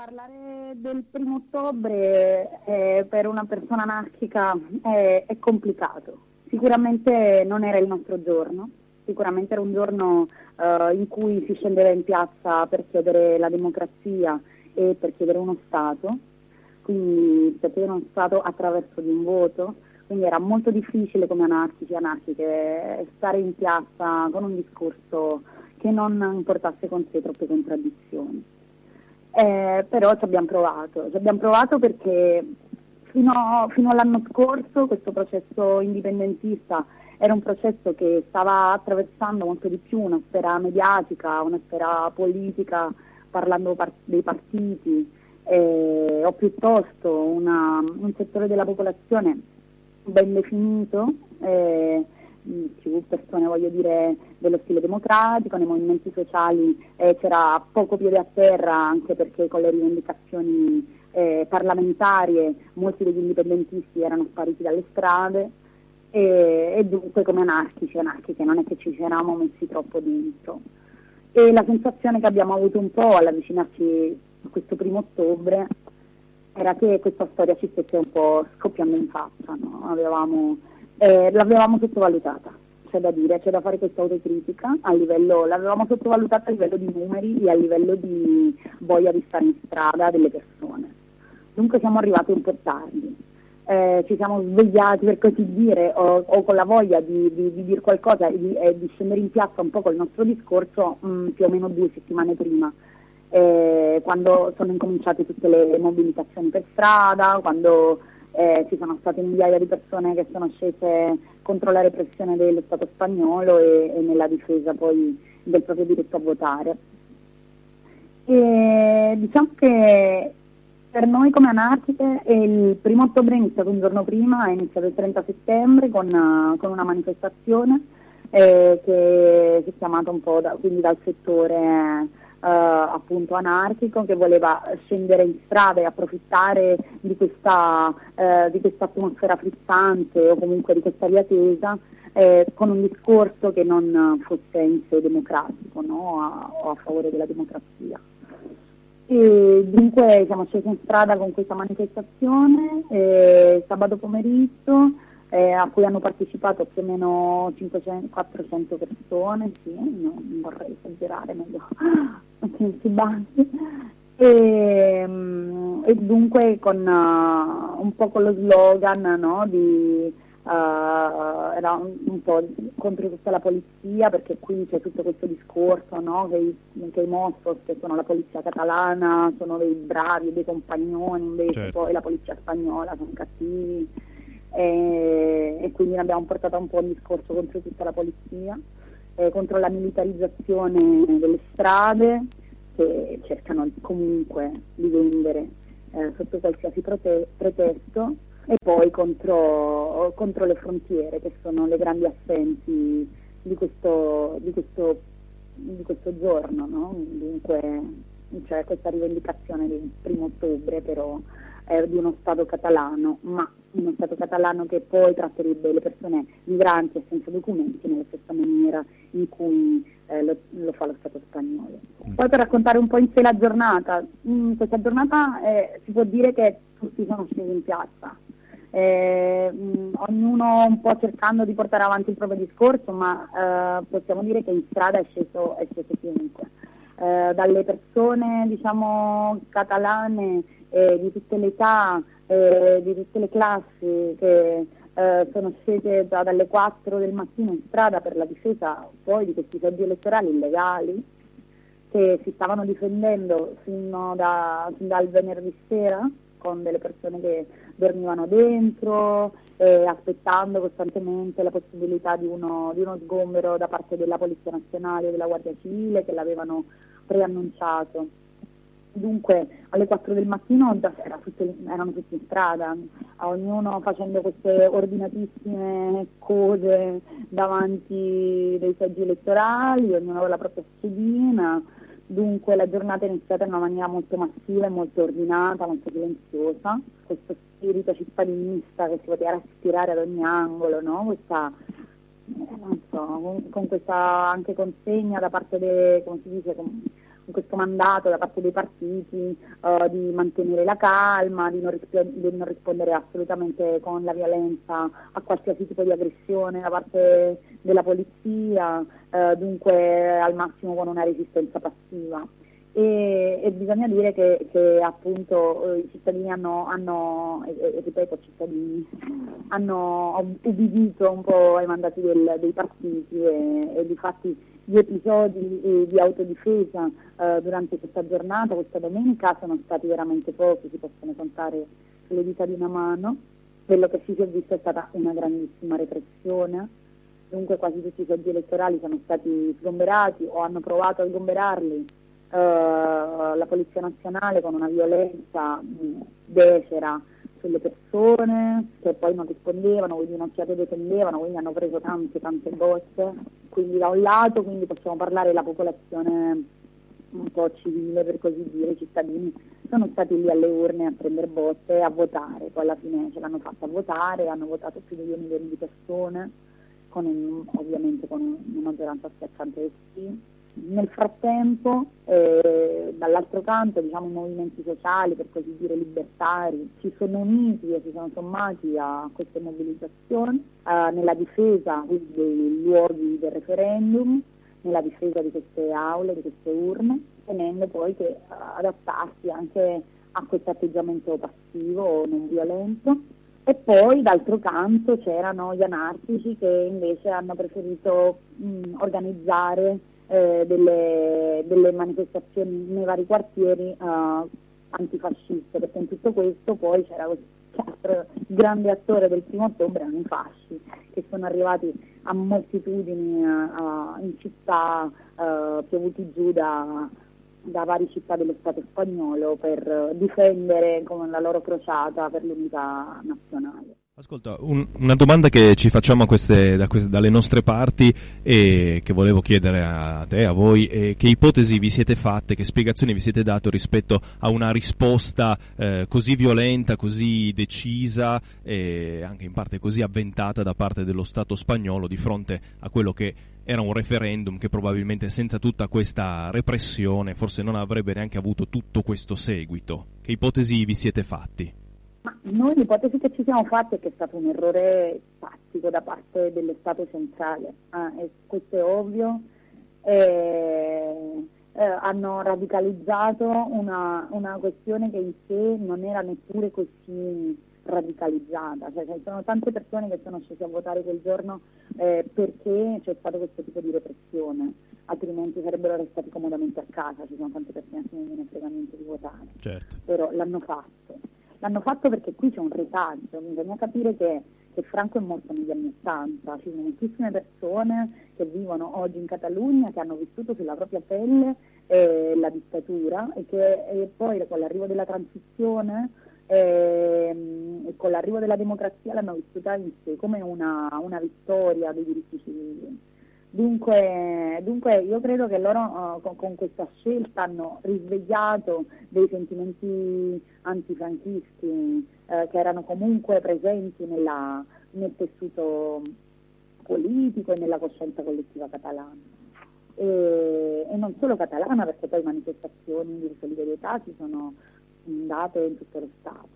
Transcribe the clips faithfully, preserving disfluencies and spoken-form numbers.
parlare del primo ottobre eh, per una persona anarchica è, è complicato. Sicuramente non era il nostro giorno, sicuramente era un giorno eh, in cui si scendeva in piazza per chiedere la democrazia e per chiedere uno Stato, quindi per chiedere uno Stato attraverso di un voto, quindi era molto difficile come anarchici e anarchiche stare in piazza con un discorso che non portasse con sé troppe contraddizioni. Eh, però ci abbiamo provato, ci abbiamo provato perché fino, fino all'anno scorso questo processo indipendentista era un processo che stava attraversando molto di più una sfera mediatica, una sfera politica, parlando par- dei partiti, eh, o piuttosto una, un settore della popolazione ben definito, eh, più persone, voglio dire, dello stile democratico, nei movimenti sociali eh, c'era poco piede a terra, anche perché con le rivendicazioni eh, parlamentarie molti degli indipendentisti erano spariti dalle strade e, e dunque come anarchici, anarchiche, non è che ci eravamo messi troppo dentro. E la sensazione che abbiamo avuto un po' all'avvicinarci a questo primo ottobre era che questa storia ci stesse un po' scoppiando in faccia, no? Avevamo... Eh, l'avevamo sottovalutata, c'è da dire, c'è da fare questa autocritica, a livello, l'avevamo sottovalutata a livello di numeri e a livello di voglia di stare in strada delle persone. Dunque siamo arrivati un po' tardi, eh, ci siamo svegliati per così dire, o, o con la voglia di, di, di dire qualcosa e di, eh, di scendere in piazza un po' col nostro discorso mh, più o meno due settimane prima. Eh, quando sono incominciate tutte le mobilitazioni per strada, quando Eh, ci sono state migliaia di persone che sono scese contro la repressione dello Stato spagnolo e, e nella difesa poi del proprio diritto a votare. E diciamo che per noi come anarchiche il primo ottobre è iniziato un giorno prima, è iniziato il trenta settembre con, con una manifestazione eh, che si è chiamata un po' da, quindi dal settore Uh, appunto anarchico, che voleva scendere in strada e approfittare di questa uh, di questa atmosfera frizzante o comunque di questa via tesa eh, con un discorso che non fosse in sé democratico, no? a, o a favore della democrazia. E dunque siamo scesi in strada con questa manifestazione eh, sabato pomeriggio Eh, a cui hanno partecipato più o meno cinquecento quattrocento persone, sì, no, non vorrei esagerare, meglio che non si basi, e, e dunque con uh, un po' con lo slogan, no, di uh, era un, un po' contro tutta la polizia, perché qui c'è tutto questo discorso, no, che, i, che i Mossos, che sono la polizia catalana, sono dei bravi, dei compagnoni, invece certo. Poi la polizia spagnola sono cattivi. E, e quindi ne abbiamo portato un po' un discorso contro tutta la polizia, eh, contro la militarizzazione delle strade che cercano comunque di vendere eh, sotto qualsiasi prote- pretesto, e poi contro, contro le frontiere, che sono le grandi assenti di questo, di questo, di questo giorno, no? Dunque c'è questa rivendicazione del primo ottobre però eh, di uno Stato catalano, ma uno Stato catalano che poi tratterebbe le persone migranti e senza documenti nella stessa maniera in cui eh, lo, lo fa lo Stato spagnolo. Mm. Poi per raccontare un po' in sé la giornata, in questa giornata eh, si può dire che tutti sono scesi in piazza, eh, mh, ognuno un po' cercando di portare avanti il proprio discorso, ma eh, possiamo dire che in strada è sceso, è sceso chiunque, eh, dalle persone diciamo catalane eh, di tutte le età, eh, di tutte le classi, che eh, sono scese già dalle quattro del mattino in strada per la difesa poi di questi seggi elettorali illegali che si stavano difendendo fino da, fin dal venerdì sera, con delle persone che dormivano dentro, eh, aspettando costantemente la possibilità di uno, di uno sgombero da parte della Polizia Nazionale e della Guardia Civile, che l'avevano preannunciato. Dunque alle quattro del mattino già era tutte, erano tutti in strada, ognuno facendo queste ordinatissime cose davanti dei seggi elettorali, ognuno con la propria schedina. Dunque la giornata è iniziata in una maniera molto massiva e molto ordinata, molto silenziosa, questo spirito cittadinista che si poteva respirare ad ogni angolo, no? Questa, eh, non so, con, con questa anche consegna da parte de, come si dice, con, in questo mandato da parte dei partiti uh, di mantenere la calma, di non, risp- di non rispondere assolutamente con la violenza a qualsiasi tipo di aggressione da parte della polizia, uh, dunque al massimo con una resistenza passiva. E, e bisogna dire che, che appunto eh, i cittadini hanno, hanno e, e ripeto, cittadini hanno ubbidito un po' ai mandati del, dei partiti e, e difatti gli episodi eh, di autodifesa eh, durante questa giornata, questa domenica, sono stati veramente pochi, si possono contare sulle dita di una mano. Quello che sì si è visto è stata una grandissima repressione, dunque quasi tutti i seggi elettorali sono stati sgomberati o hanno provato a sgomberarli. Uh, la Polizia Nazionale con una violenza mh, becera sulle persone che poi non rispondevano, quindi un'occhiata detendevano, quindi hanno preso tante tante botte. Quindi da un lato quindi possiamo parlare della popolazione un po' civile, per così dire, i cittadini sono stati lì alle urne a prendere botte e a votare, poi alla fine ce l'hanno fatta a votare, hanno votato più di due milioni di persone, con un, ovviamente con una maggioranza schiacciante del sì. Nel frattempo, eh, dall'altro canto, diciamo, i movimenti sociali, per così dire libertari, si sono uniti e si sono sommati a queste mobilitazioni eh, nella difesa quindi, dei luoghi del referendum, nella difesa di queste aule, di queste urne, tenendo poi che eh, adattarsi anche a questo atteggiamento passivo, non violento. E poi d'altro canto c'erano gli anarchici che invece hanno preferito mh, organizzare Eh, delle, delle manifestazioni nei vari quartieri uh, antifasciste, perché in tutto questo poi c'era questo grande attore del primo ottobre, erano i fasci, che sono arrivati a moltitudini uh, uh, in città, uh, piovuti giù da, da varie città dello Stato spagnolo per uh, difendere come la loro crociata per l'unità nazionale. Ascolta, un, una domanda che ci facciamo a queste, da queste, dalle nostre parti e che volevo chiedere a te, a voi, è che ipotesi vi siete fatte, che spiegazioni vi siete dato rispetto a una risposta eh, così violenta, così decisa e anche in parte così avventata da parte dello Stato spagnolo di fronte a quello che era un referendum che probabilmente senza tutta questa repressione forse non avrebbe neanche avuto tutto questo seguito. Che ipotesi vi siete fatti? Ma noi l'ipotesi che ci siamo fatti è che è stato un errore tattico da parte dello Stato centrale, ah, e questo è ovvio, e, eh, hanno radicalizzato una, una questione che in sé non era neppure così radicalizzata, cioè ci sono tante persone che sono scese a votare quel giorno eh, perché c'è stato questo tipo di repressione, altrimenti sarebbero restati comodamente a casa, ci sono tante persone che non viene frega niente di votare, certo. Però l'hanno fatto. L'hanno fatto perché qui c'è un retaggio, bisogna capire che, che Franco è morto negli anni Ottanta, ci sono moltissime persone che vivono oggi in Catalogna, che hanno vissuto sulla propria pelle eh, la dittatura e che e poi con l'arrivo della transizione eh, e con l'arrivo della democrazia l'hanno vissuta in sé come una, una vittoria dei diritti civili. Dunque, dunque io credo che loro uh, con, con questa scelta hanno risvegliato dei sentimenti antifranchisti eh, che erano comunque presenti nella, nel tessuto politico e nella coscienza collettiva catalana. E, e non solo catalana, perché poi manifestazioni di solidarietà ci sono date in tutto lo Stato.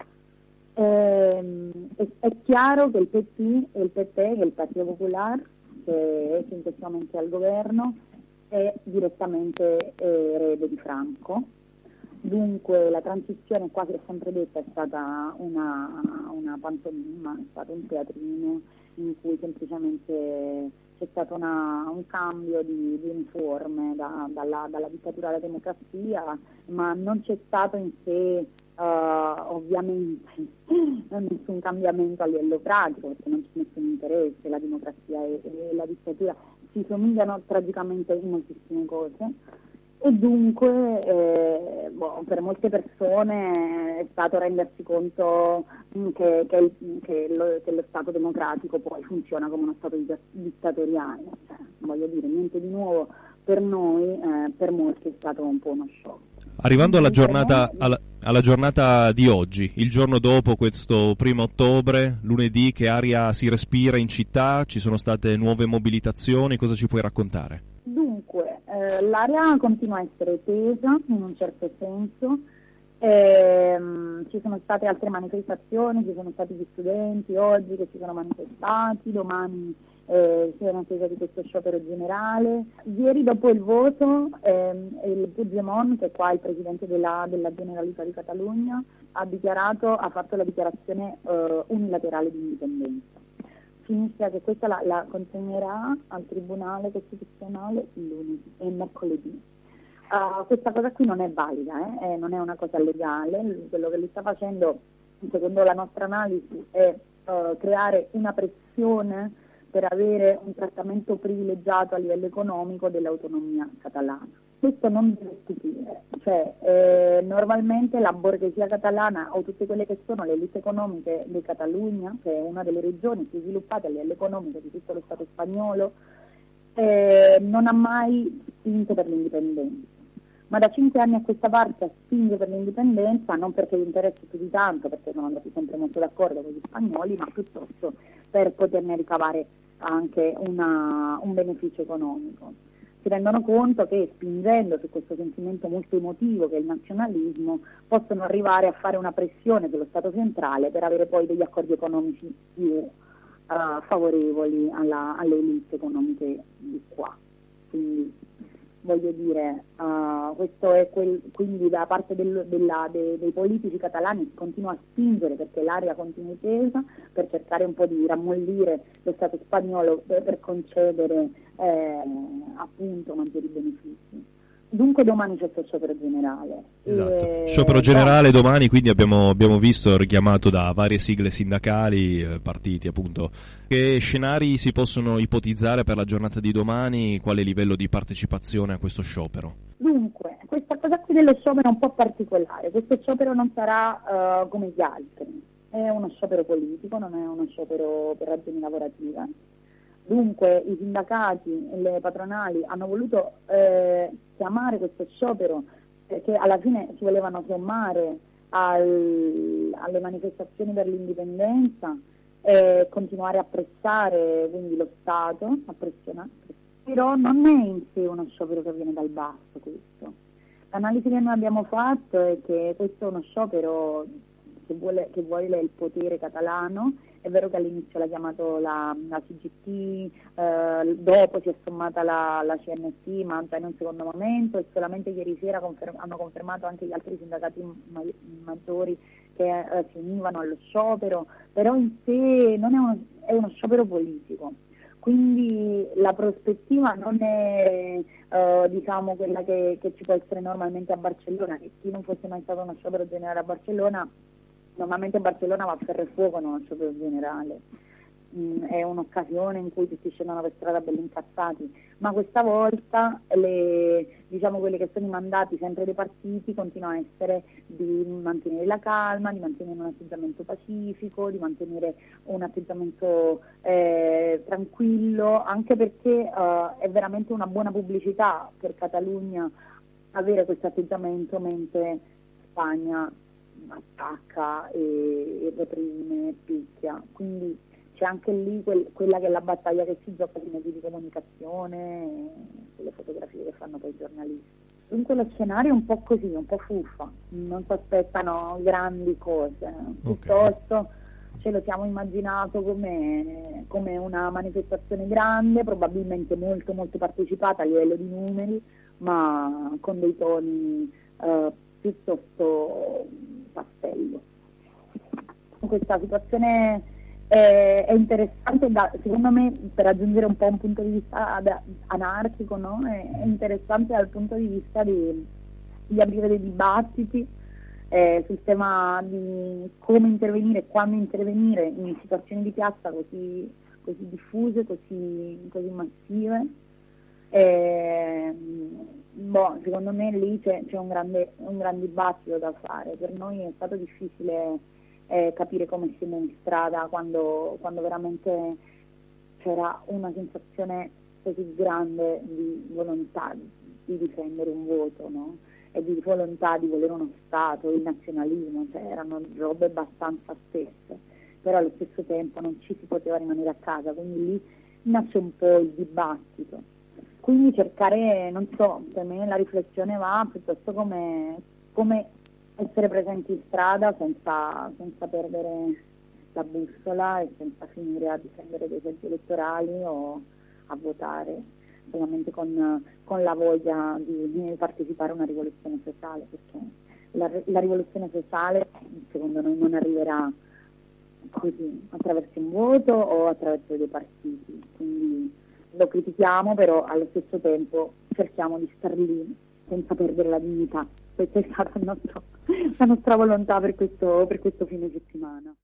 E, è, è chiaro che il P P e il P P, che è il Partito Popolare, che è in questo momento al governo, è direttamente erede di Franco. Dunque la transizione, quasi ho sempre detto, è stata una, una pantomima, è stato un teatrino in cui semplicemente c'è stato una, un cambio di, di uniforme da, dalla, dalla dittatura alla democrazia, ma non c'è stato in sé uh, ovviamente nessun cambiamento a livello pratico, perché non c'è nessun interesse, la democrazia e, e la dittatura si somigliano tragicamente in moltissime cose. E dunque eh, boh, per molte persone è stato rendersi conto mh, che, che, il, che, lo, che lo Stato democratico poi funziona come uno Stato dittatoriale, cioè, voglio dire, niente di nuovo per noi, eh, per molti è stato un po' uno shock. Arrivando alla giornata, alla, alla giornata di oggi, il giorno dopo questo primo ottobre, lunedì, che aria si respira in città? Ci sono state nuove mobilitazioni? Cosa ci puoi raccontare? Dunque, eh, eh, l'area continua a essere tesa in un certo senso. Ehm, ci sono state altre manifestazioni, ci sono stati gli studenti oggi che si sono manifestati, domani eh, si è in attesa di questo sciopero generale. Ieri dopo il voto ehm, il Puigdemont, che è qua il presidente della, della Generalitat di Catalogna, ha dichiarato, ha fatto la dichiarazione eh, unilaterale di indipendenza. Significa che questa la, la consegnerà al Tribunale Costituzionale lunedì e mercoledì. Uh, questa cosa qui non è valida, eh? Eh, non è una cosa legale. Quello che lui sta facendo, secondo la nostra analisi, è uh, creare una pressione per avere un trattamento privilegiato a livello economico dell'autonomia catalana. Questo non deve stupire, cioè eh, normalmente la borghesia catalana o tutte quelle che sono le elite economiche di Catalogna, che è una delle regioni più sviluppate a livello economico di tutto lo Stato spagnolo, eh, non ha mai spinto per l'indipendenza. Ma da cinque anni a questa parte spinge per l'indipendenza, non perché gli interessi più di tanto, perché sono andati sempre molto d'accordo con gli spagnoli, ma piuttosto per poterne ricavare anche una, un beneficio economico. Si rendono conto che spingendo su questo sentimento molto emotivo che è il nazionalismo, possono arrivare a fare una pressione sullo Stato centrale per avere poi degli accordi economici più uh, favorevoli alla, alle elite economiche di qua. Quindi, voglio dire, uh, questo è quel, quindi da parte del, della, de, dei politici catalani si continua a spingere perché l'area continui tesa, per cercare un po' di rammollire lo Stato spagnolo per, per concedere eh, appunto maggiori benefici. Dunque domani c'è il sciopero generale. Esatto, E, sciopero generale no. Domani, quindi abbiamo, abbiamo visto richiamato da varie sigle sindacali, eh, partiti appunto. Che scenari si possono ipotizzare per la giornata di domani? Quale livello di partecipazione a questo sciopero? Dunque, questa cosa qui dello sciopero è un po' particolare. Questo sciopero non sarà uh, come gli altri, è uno sciopero politico, non è uno sciopero per ragioni lavorative. Dunque i sindacati e le patronali hanno voluto eh, chiamare questo sciopero perché alla fine si volevano sommare al, alle manifestazioni per l'indipendenza e continuare a pressare quindi lo Stato, a pressionare. Però non è in sé uno sciopero che viene dal basso questo. L'analisi che noi abbiamo fatto è che questo è uno sciopero che vuole, che vuole il potere catalano. È vero che all'inizio l'ha chiamato la, la C G T, eh, dopo si è sommata la, la C N T, ma già in un secondo momento, e solamente ieri sera confer- hanno confermato anche gli altri sindacati ma- maggiori che eh, si univano allo sciopero, però in sé non è uno, è uno sciopero politico. Quindi la prospettiva non è eh, diciamo quella che, che ci può essere normalmente a Barcellona, che chi non fosse mai stato uno sciopero generale a Barcellona, normalmente Barcellona va a ferro e fuoco, non uno sciopero generale. Mm, è un'occasione in cui tutti scendono per strada belli incazzati, ma questa volta le, diciamo quelli che sono i mandati sempre dei partiti continuano a essere di mantenere la calma, di mantenere un atteggiamento pacifico, di mantenere un atteggiamento eh, tranquillo, anche perché eh, è veramente una buona pubblicità per Catalogna avere questo atteggiamento mentre Spagna attacca e, e reprime, picchia. Quindi c'è anche lì quel, quella che è la battaglia che si gioca sui mezzi di comunicazione, sulle fotografie che fanno poi i giornalisti. Dunque lo scenario è un po' così, un po' fuffa, non si aspettano grandi cose, piuttosto okay. Ce lo siamo immaginato come, come una manifestazione grande, probabilmente molto molto partecipata a livello di numeri, ma con dei toni eh, piuttosto pastello. Questa situazione è, è interessante, da, secondo me, per aggiungere un po' un punto di vista ad, anarchico, no? È, è interessante dal punto di vista di, di aprire dei dibattiti eh, sul tema di come intervenire e quando intervenire in situazioni di piazza così, così diffuse, così, così massive. Eh, boh, secondo me lì c'è, c'è un grande un gran dibattito da fare. Per noi è stato difficile eh, capire come siamo in strada quando, quando veramente c'era una sensazione così grande di volontà di difendere un voto, no? E di volontà di volere uno Stato, il nazionalismo, cioè erano robe abbastanza stesse, però allo stesso tempo non ci si poteva rimanere a casa, quindi lì nasce un po' il dibattito. quindi cercare, non so, per me la riflessione va piuttosto come, come essere presenti in strada senza, senza perdere la bussola e senza finire a difendere dei seggi elettorali o a votare solamente con, con la voglia di, di partecipare a una rivoluzione sociale, perché la, la rivoluzione sociale secondo noi non arriverà così, attraverso un voto o attraverso dei partiti, quindi lo critichiamo, però allo stesso tempo cerchiamo di star lì senza perdere la dignità. Questa è stata il nostro, la nostra volontà per questo, per questo fine settimana.